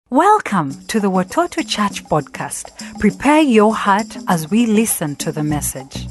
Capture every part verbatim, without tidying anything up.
Welcome to the Watoto Church podcast. Prepare your heart as we listen to the message.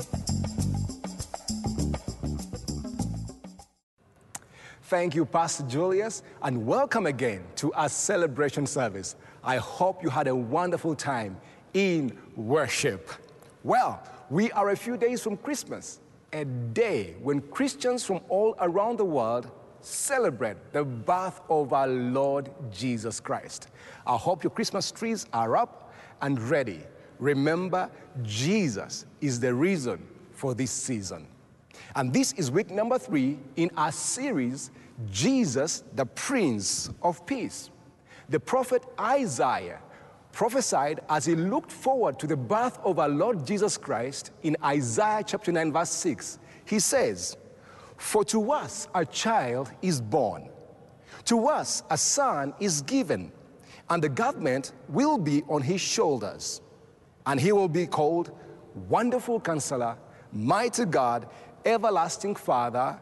Thank you, Pastor Julius, and welcome again to our celebration service. I hope you had a wonderful time in worship. Well, we are a few days from Christmas, a day when Christians from all around the world celebrate the birth of our Lord Jesus Christ. I hope your Christmas trees are up and ready. Remember, Jesus is the reason for this season. And this is week number three in our series, Jesus, the Prince of Peace. The prophet Isaiah prophesied as he looked forward to the birth of our Lord Jesus Christ in Isaiah chapter nine, verse six. He says, "For to us a child is born, to us a son is given, and the government will be on his shoulders. And he will be called Wonderful Counselor, Mighty God, Everlasting Father,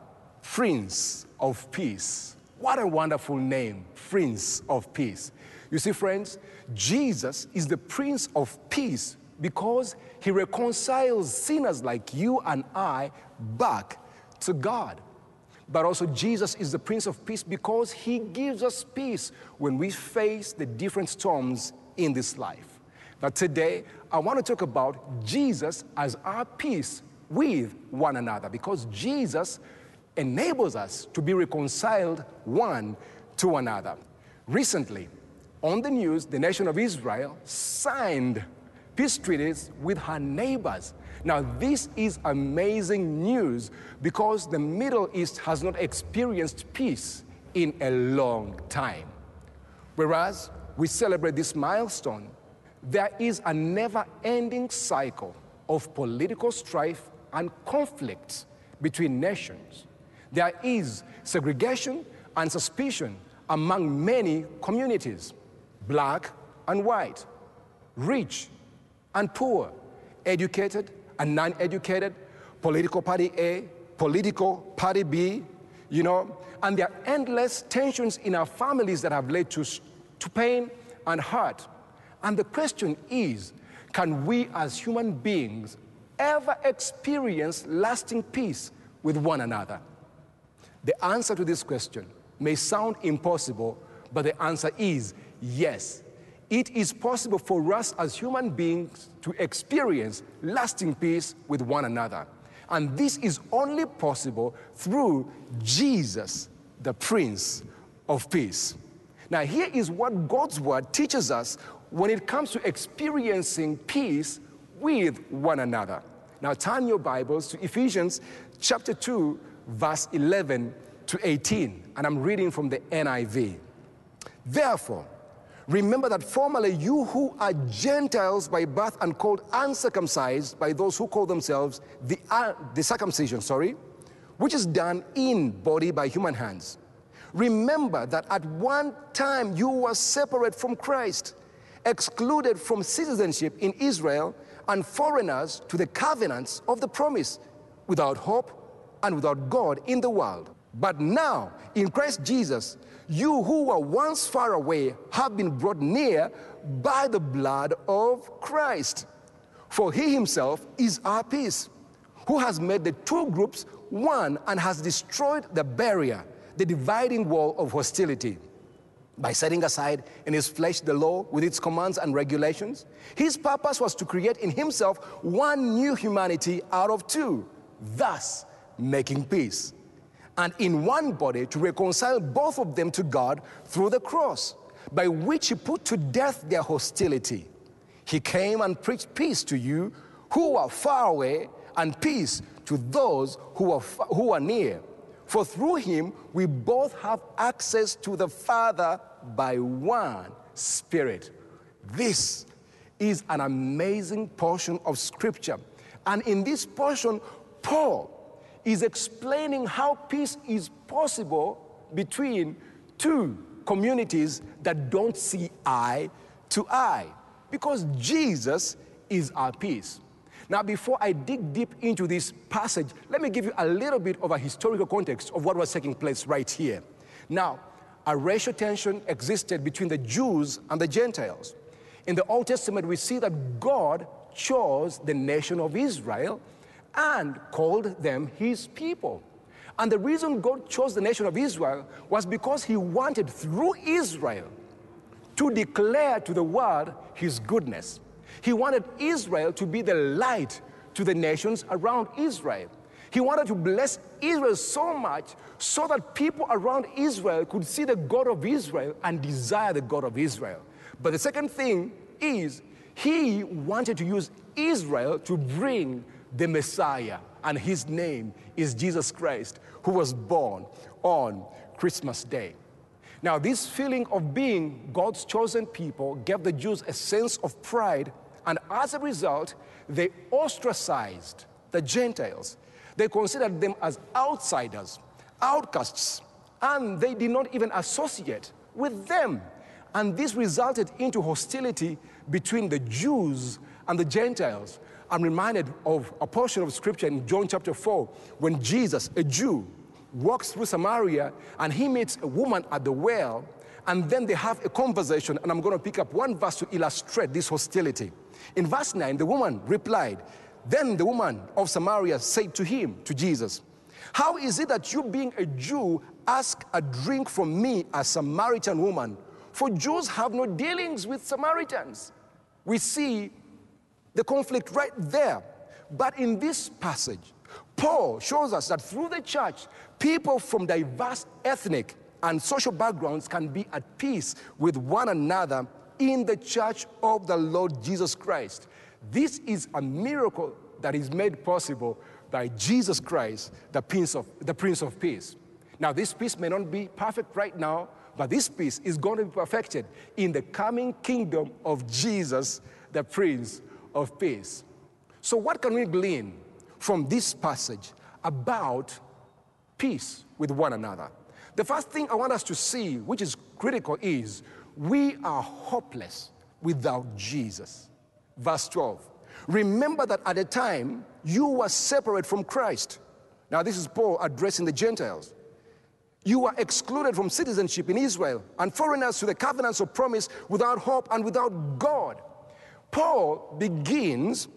Prince of Peace." What a wonderful name, Prince of Peace. You see, friends, Jesus is the Prince of Peace because he reconciles sinners like you and I back to God. But also Jesus is the Prince of Peace because he gives us peace when we face the different storms in this life. But today, I want to talk about Jesus as our peace with one another, because Jesus enables us to be reconciled one to another. Recently, on the news, the nation of Israel signed peace treaties with her neighbors. Now, this is amazing news because the Middle East has not experienced peace in a long time. Whereas we celebrate this milestone, there is a never-ending cycle of political strife and conflict between nations. There is segregation and suspicion among many communities, black and white, rich and poor, educated and non-educated, political party A, political party B, you know, and there are endless tensions in our families that have led to, to pain and hurt. And the question is, can we as human beings ever experience lasting peace with one another? The answer to this question may sound impossible, but the answer is yes. It is possible for us as human beings to experience lasting peace with one another. And this is only possible through Jesus, the Prince of Peace. Now, here is what God's Word teaches us when it comes to experiencing peace with one another. Now, turn your Bibles to Ephesians chapter two, verse eleven to eighteen, and I'm reading from the N I V. "Therefore, remember that formerly you who are Gentiles by birth and called uncircumcised by those who call themselves the, uh, the circumcision, sorry, which is done in body by human hands. Remember that at one time you were separate from Christ, excluded from citizenship in Israel, and foreigners to the covenants of the promise, without hope and without God in the world. But now, in Christ Jesus, you who were once far away have been brought near by the blood of Christ. For he himself is our peace, who has made the two groups one and has destroyed the barrier, the dividing wall of hostility, by setting aside in his flesh the law with its commands and regulations. His purpose was to create in himself one new humanity out of two, thus making peace, and in one body to reconcile both of them to God through the cross, by which he put to death their hostility. He came and preached peace to you who are far away, and peace to those who are, who are near. For through him we both have access to the Father by one Spirit." This is an amazing portion of Scripture. And in this portion, Paul is explaining how peace is possible between two communities that don't see eye to eye, because Jesus is our peace. Now, before I dig deep into this passage, let me give you a little bit of a historical context of what was taking place right here. Now, a racial tension existed between the Jews and the Gentiles. In the Old Testament, we see that God chose the nation of Israel and called them his people. And the reason God chose the nation of Israel was because he wanted, through Israel, to declare to the world his goodness. He wanted Israel to be the light to the nations around Israel. He wanted to bless Israel so much so that people around Israel could see the God of Israel and desire the God of Israel. But the second thing is, he wanted to use Israel to bring the Messiah, and his name is Jesus Christ, who was born on Christmas Day. Now, this feeling of being God's chosen people gave the Jews a sense of pride, and as a result, they ostracized the Gentiles. They considered them as outsiders, outcasts, and they did not even associate with them. And this resulted into hostility between the Jews and the Gentiles. I'm reminded of a portion of scripture in John chapter four, when Jesus, a Jew, walks through Samaria and he meets a woman at the well, and then they have a conversation, and I'm going to pick up one verse to illustrate this hostility. In verse nine, the woman replied, "Then the woman of Samaria said to him," to Jesus, "How is it that you, being a Jew, ask a drink from me, a Samaritan woman? For Jews have no dealings with Samaritans." We see the conflict right there. But in this passage, Paul shows us that through the church, people from diverse ethnic and social backgrounds can be at peace with one another in the church of the Lord Jesus Christ. This is a miracle that is made possible by Jesus Christ, the Prince of, the Prince of Peace. Now, this peace may not be perfect right now, but this peace is going to be perfected in the coming kingdom of Jesus, the Prince of Peace. So what can we glean from this passage about peace with one another? The first thing I want us to see, which is critical, is we are hopeless without Jesus. Verse twelve. Remember that at the time you were separate from Christ. Now this is Paul addressing the Gentiles. You were excluded from citizenship in Israel and foreigners to the covenants of promise, without hope and without God. Paul begins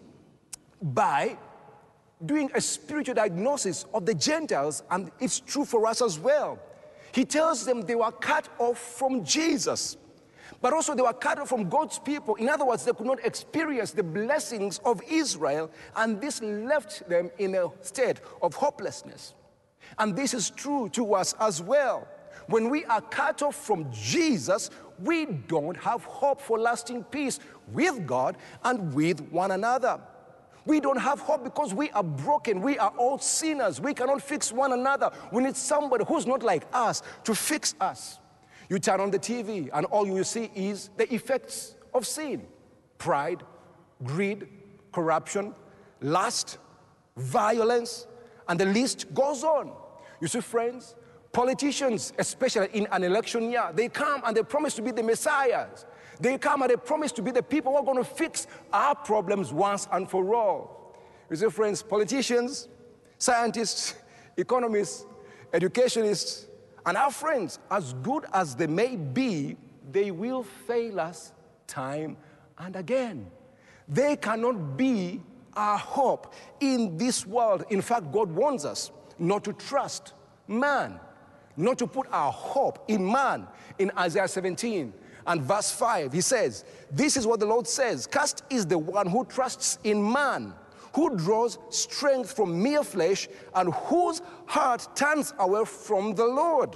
by doing a spiritual diagnosis of the Gentiles, and it's true for us as well. He tells them they were cut off from Jesus, but also they were cut off from God's people. In other words, they could not experience the blessings of Israel, and this left them in a state of hopelessness. And this is true to us as well. When we are cut off from Jesus, we don't have hope for lasting peace with God and with one another. We don't have hope because we are broken. We are all sinners. We cannot fix one another. We need somebody who's not like us to fix us. You turn on the T V and all you will see is the effects of sin: pride, greed, corruption, lust, violence, and the list goes on. You see, friends, politicians, especially in an election year, they come and they promise to be the messiahs. They come and they promise to be the people who are going to fix our problems once and for all. You see, friends, politicians, scientists, economists, educationists, and our friends, as good as they may be, they will fail us time and again. They cannot be our hope in this world. In fact, God warns us not to trust man, not to put our hope in man. In Isaiah seventeen and verse five, he says, "This is what the Lord says, cursed is the one who trusts in man, who draws strength from mere flesh, and whose heart turns away from the Lord."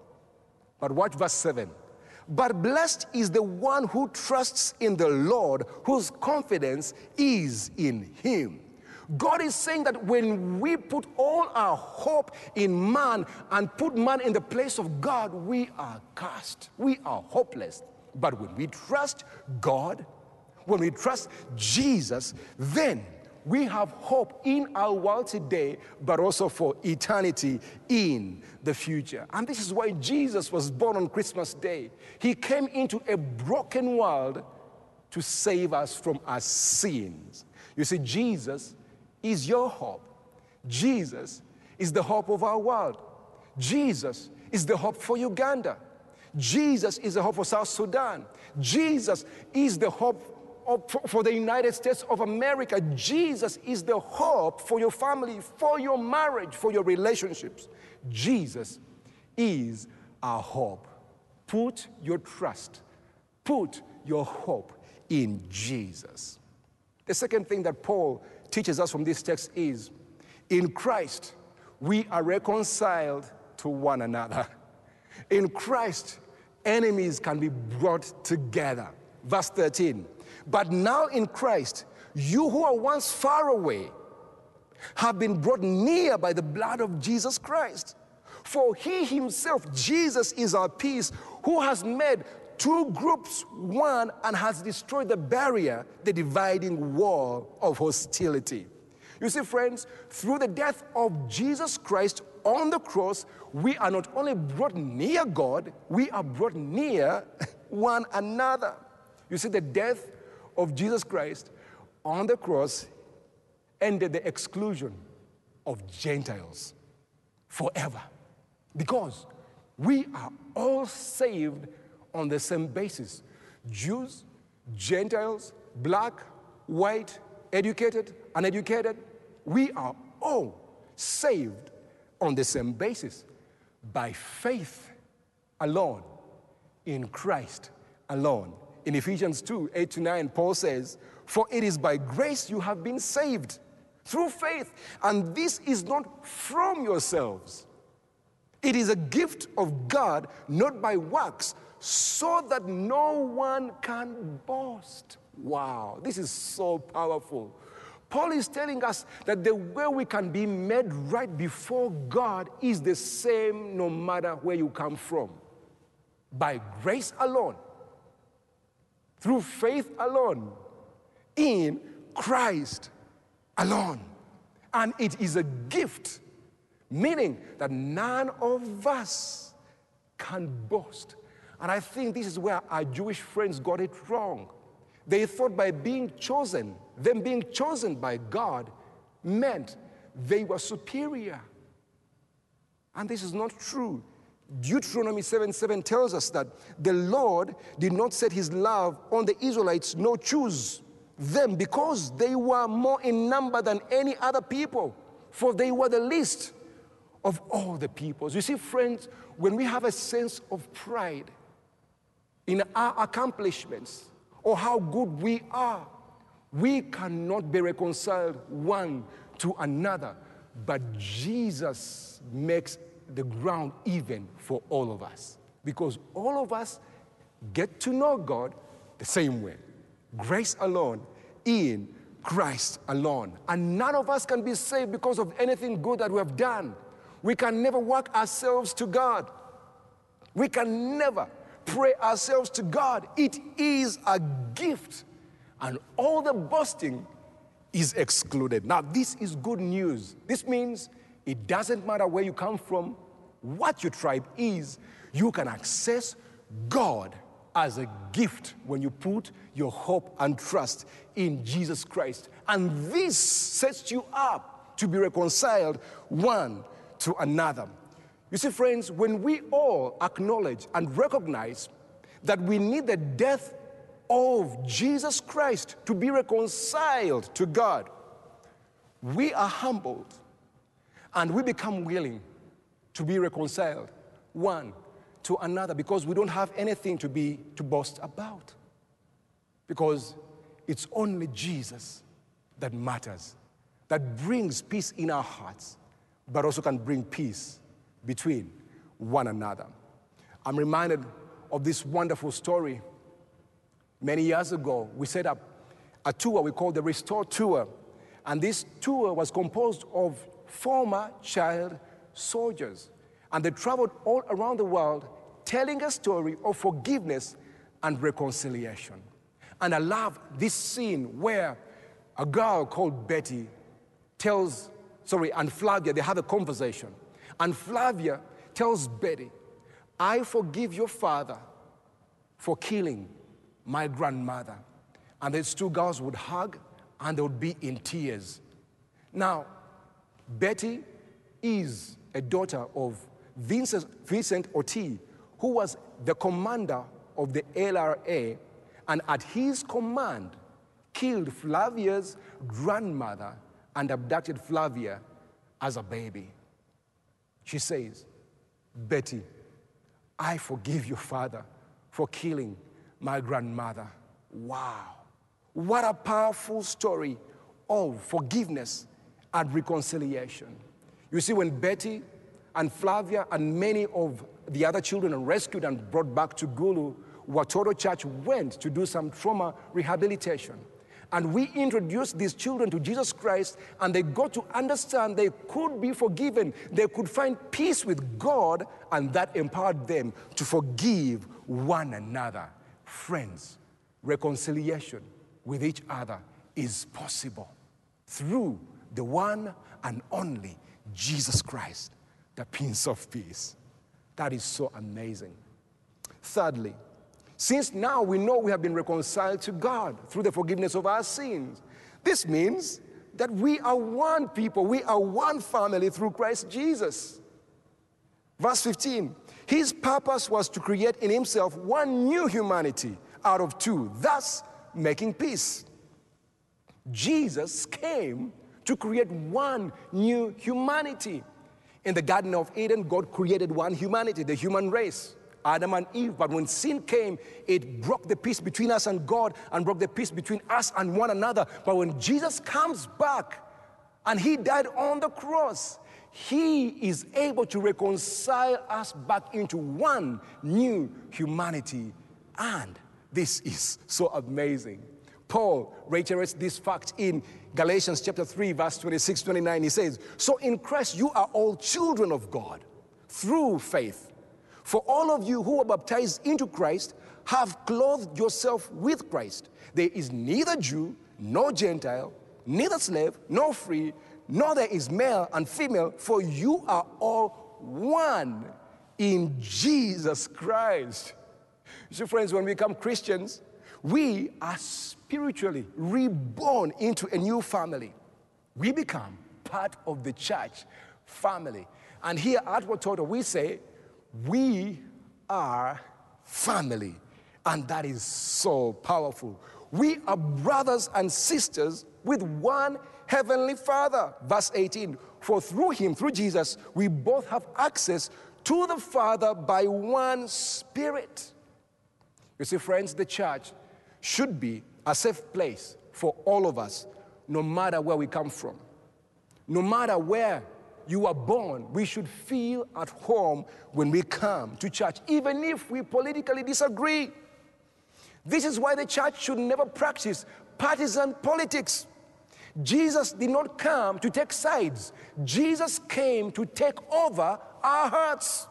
But watch verse seven. "But blessed is the one who trusts in the Lord, whose confidence is in him." God is saying that when we put all our hope in man and put man in the place of God, we are cursed. We are hopeless. But when we trust God, when we trust Jesus, then we have hope in our world today, but also for eternity in the future. And this is why Jesus was born on Christmas Day. He came into a broken world to save us from our sins. You see, Jesus is your hope. Jesus is the hope of our world. Jesus is the hope for Uganda. Jesus is the hope for South Sudan. Jesus is the hope of, for, for the United States of America. Jesus is the hope for your family, for your marriage, for your relationships. Jesus is our hope. Put your trust, put your hope in Jesus. The second thing that Paul teaches us from this text is, in Christ, we are reconciled to one another. In Christ, enemies can be brought together. Verse thirteen, but now in Christ, you who are once far away have been brought near by the blood of Jesus Christ. For he himself, Jesus, is our peace, who has made two groups one and has destroyed the barrier, the dividing wall of hostility. You see, friends, through the death of Jesus Christ on the cross, we are not only brought near God, we are brought near one another. You see, the death of Jesus Christ on the cross ended the exclusion of Gentiles forever, because we are all saved on the same basis. Jews, Gentiles, black, white, educated, uneducated, we are all saved on the same basis, by faith alone, in Christ alone. In Ephesians two, eight to nine, Paul says, for it is by grace you have been saved, through faith, and this is not from yourselves. It is a gift of God, not by works, so that no one can boast. Wow, this is so powerful. Paul is telling us that the way we can be made right before God is the same no matter where you come from. By grace alone, through faith alone, in Christ alone. And it is a gift, meaning that none of us can boast. And I think this is where our Jewish friends got it wrong. They thought by being chosen, them being chosen by God, meant they were superior. And this is not true. Deuteronomy seven seven tells us that the Lord did not set his love on the Israelites, nor choose them, because they were more in number than any other people, for they were the least of all the peoples. You see, friends, when we have a sense of pride in our accomplishments or how good we are, we cannot be reconciled one to another. But Jesus makes the ground even for all of us, because all of us get to know God the same way. Grace alone, in Christ alone. And none of us can be saved because of anything good that we have done. We can never work ourselves to God. We can never pray ourselves to God. It is a gift, and all the boasting is excluded. Now, this is good news. This means it doesn't matter where you come from, what your tribe is, you can access God as a gift when you put your hope and trust in Jesus Christ. And this sets you up to be reconciled one to another. You see, friends, when we all acknowledge and recognize that we need the death of Jesus Christ to be reconciled to God, we are humbled and we become willing to be reconciled one to another, because we don't have anything to be to boast about, because it's only Jesus that matters, that brings peace in our hearts, but also can bring peace between one another. I'm reminded of this wonderful story. Many years ago, we set up a tour we called the Restore Tour, and this tour was composed of former child soldiers, and they traveled all around the world telling a story of forgiveness and reconciliation. And I love this scene where a girl called Betty tells, sorry, and Flavia, they have a conversation. And Flavia tells Betty, I forgive your father for killing my grandmother. And these two girls would hug and they would be in tears. Now, Betty is a daughter of Vincent, Vincent Oti, who was the commander of the L R A, and at his command, killed Flavia's grandmother and abducted Flavia as a baby. She says, Betty, I forgive your father for killing my grandmother. Wow. What a powerful story of forgiveness and reconciliation. You see, when Betty and Flavia and many of the other children are rescued and brought back to Gulu, Watoto Church went to do some trauma rehabilitation. And we introduced these children to Jesus Christ, and they got to understand they could be forgiven. They could find peace with God, and that empowered them to forgive one another. Friends, reconciliation with each other is possible through the one and only Jesus Christ, the Prince of Peace. That is so amazing. Thirdly, since now we know we have been reconciled to God through the forgiveness of our sins, this means that we are one people, we are one family through Christ Jesus. Verse fifteen, his purpose was to create in himself one new humanity out of two, thus making peace. Jesus came to create one new humanity. In the Garden of Eden, God created one humanity, the human race, Adam and Eve. But when sin came, it broke the peace between us and God and broke the peace between us and one another. But when Jesus comes back and he died on the cross, he is able to reconcile us back into one new humanity. And this is so amazing. Paul reiterates this fact in Galatians chapter three, verse twenty-six to twenty-nine. He says, so in Christ you are all children of God through faith. For all of you who are baptized into Christ have clothed yourself with Christ. There is neither Jew nor Gentile, neither slave nor free, nor there is male and female, for you are all one in Jesus Christ. So friends, when we become Christians, we are spiritually reborn into a new family. We become part of the church family. And here at Watoto, we say, we are family. And that is so powerful. We are brothers and sisters with one heavenly Father. Verse eighteen, for through him, through Jesus, we both have access to the Father by one Spirit. You see, friends, the church should be a safe place for all of us, no matter where we come from. No matter where you are born, we should feel at home when we come to church, even if we politically disagree. This is why the church should never practice partisan politics. Jesus did not come to take sides. Jesus came to take over our hearts.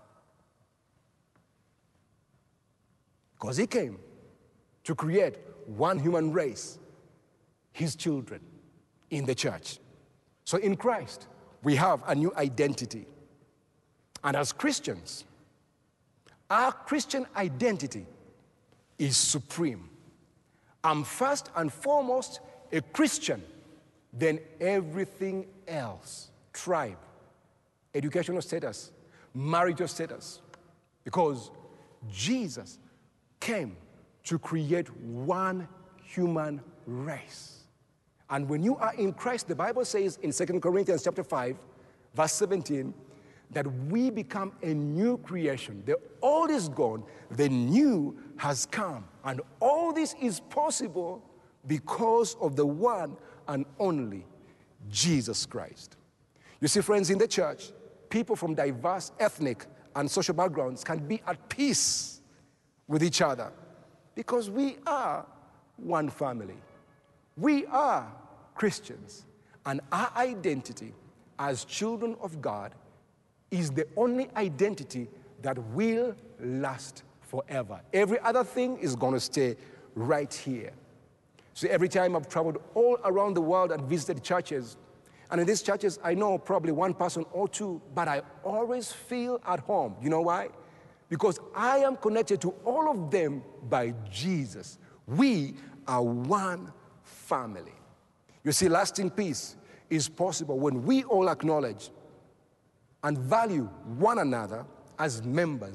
Because he came to create one human race, his children, in the church. So in Christ, we have a new identity. And as Christians, our Christian identity is supreme. I'm first and foremost a Christian, then everything else, tribe, educational status, marital status, because Jesus came to create one human race. And when you are in Christ, the Bible says in Second Corinthians chapter five, verse seventeen, that we become a new creation. The old is gone, the new has come. And all this is possible because of the one and only Jesus Christ. You see, friends, in the church, people from diverse ethnic and social backgrounds can be at peace with each other because we are one family. We are Christians, and our identity as children of God is the only identity that will last forever. Every other thing is going to stay right here. So every time I've traveled all around the world and visited churches, and in these churches I know probably one person or two, but I always feel at home. You know why? Because I am connected to all of them by Jesus. We are one family. You see, lasting peace is possible when we all acknowledge and value one another as members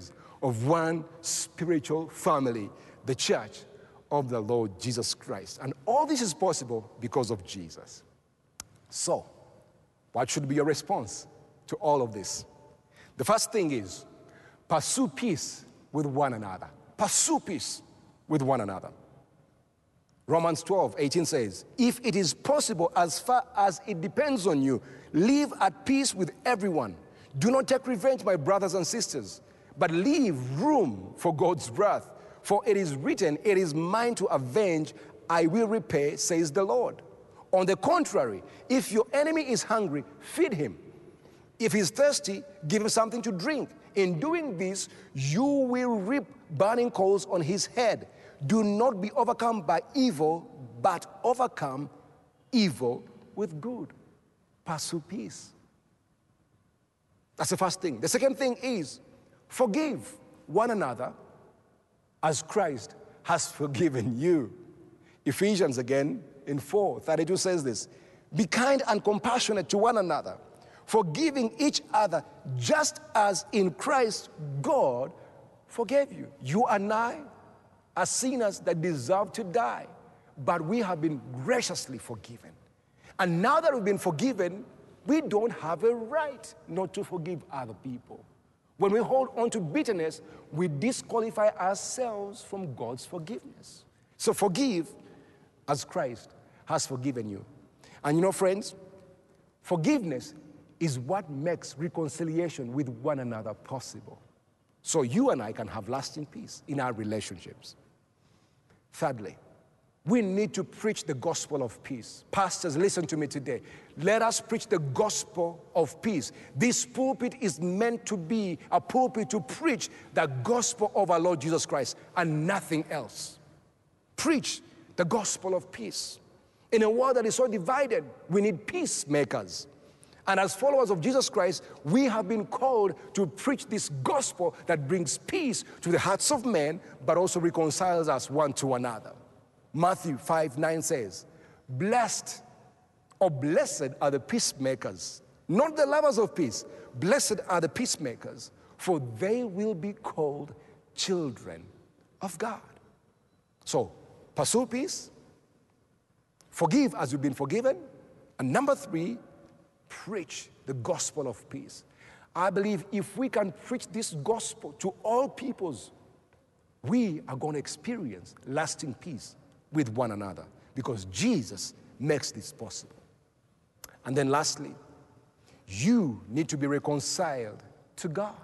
of one spiritual family, the church of the Lord Jesus Christ. And all this is possible because of Jesus. So, what should be your response to all of this? The first thing is, pursue peace with one another. Pursue peace with one another. Romans twelve, eighteen says, if it is possible, as far as it depends on you, live at peace with everyone. Do not take revenge, my brothers and sisters, but leave room for God's wrath. For it is written, it is mine to avenge, I will repay, says the Lord. On the contrary, if your enemy is hungry, feed him. If he's thirsty, give him something to drink. In doing this, you will reap burning coals on his head. Do not be overcome by evil, but overcome evil with good. Pursue peace. That's the first thing. The second thing is, forgive one another as Christ has forgiven you. Ephesians again in four thirty-two says this, be kind and compassionate to one another, forgiving each other just as in Christ God forgave you. You and I are sinners that deserve to die, but we have been graciously forgiven. And now that we've been forgiven, we don't have a right not to forgive other people. When we hold on to bitterness, we disqualify ourselves from God's forgiveness. So forgive as Christ has forgiven you. And you know, friends, forgiveness is what makes reconciliation with one another possible. So you and I can have lasting peace in our relationships. Thirdly, we need to preach the gospel of peace. Pastors, listen to me today. Let us preach the gospel of peace. This pulpit is meant to be a pulpit to preach the gospel of our Lord Jesus Christ and nothing else. Preach the gospel of peace. In a world that is so divided, we need peacemakers. And as followers of Jesus Christ, we have been called to preach this gospel that brings peace to the hearts of men, but also reconciles us one to another. Matthew five nine says, blessed or blessed are the peacemakers, not the lovers of peace. Blessed are the peacemakers, for they will be called children of God. So, pursue peace, forgive as you've been forgiven, and number three, preach the gospel of peace. I believe if we can preach this gospel to all peoples, we are going to experience lasting peace with one another because Jesus makes this possible. And then lastly, you need to be reconciled to God.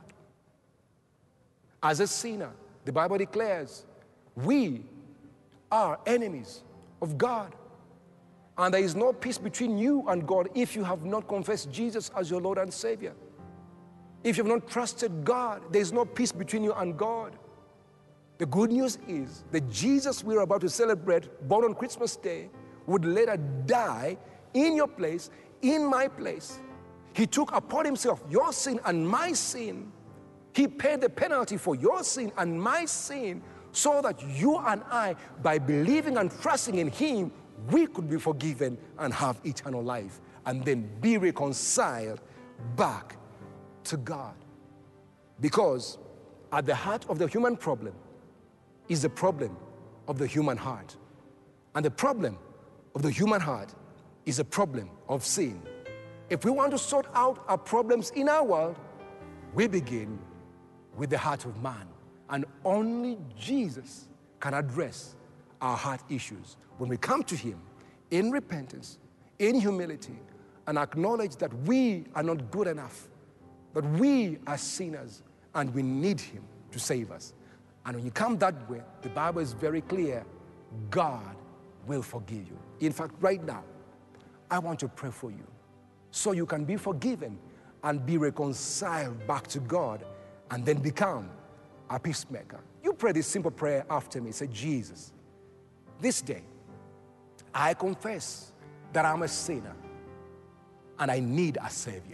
As a sinner, the Bible declares, we are enemies of God. And there is no peace between you and God if you have not confessed Jesus as your Lord and Savior. If you have not trusted God, there is no peace between you and God. The good news is that Jesus we're about to celebrate, born on Christmas Day, would later die in your place, in my place. He took upon himself your sin and my sin. He paid the penalty for your sin and my sin so that you and I, by believing and trusting in him, we could be forgiven and have eternal life and then be reconciled back to God. Because at the heart of the human problem is the problem of the human heart. And the problem of the human heart is a problem of sin. If we want to sort out our problems in our world, we begin with the heart of man. And only Jesus can address our heart issues when we come to him in repentance, in humility, and acknowledge that we are not good enough, that we are sinners and we need him to save us. And when you come that way, the Bible is very clear, God will forgive you. In fact, right now, I want to pray for you so you can be forgiven and be reconciled back to God and then become a peacemaker. You pray this simple prayer after me. Say, Jesus, this day, I confess that I'm a sinner and I need a Savior.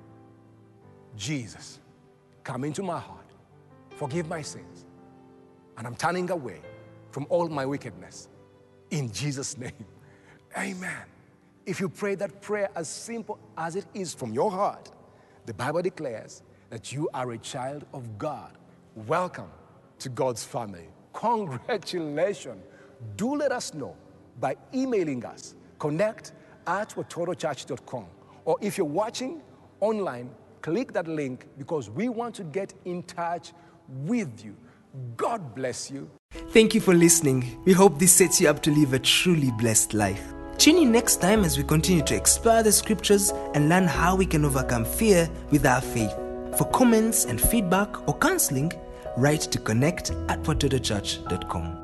Jesus, come into my heart, forgive my sins, and I'm turning away from all my wickedness. In Jesus' name, amen. If you pray that prayer as simple as it is from your heart, the Bible declares that you are a child of God welcome to God's family. Congratulations. Do let us know by emailing us, connect at watoto church dot com. Or if you're watching online, click that link because we want to get in touch with you. God bless you. Thank you for listening. We hope this sets you up to live a truly blessed life. Tune in next time as we continue to explore the scriptures and learn how we can overcome fear with our faith. For comments and feedback or counseling, write to connect at watoto church dot com.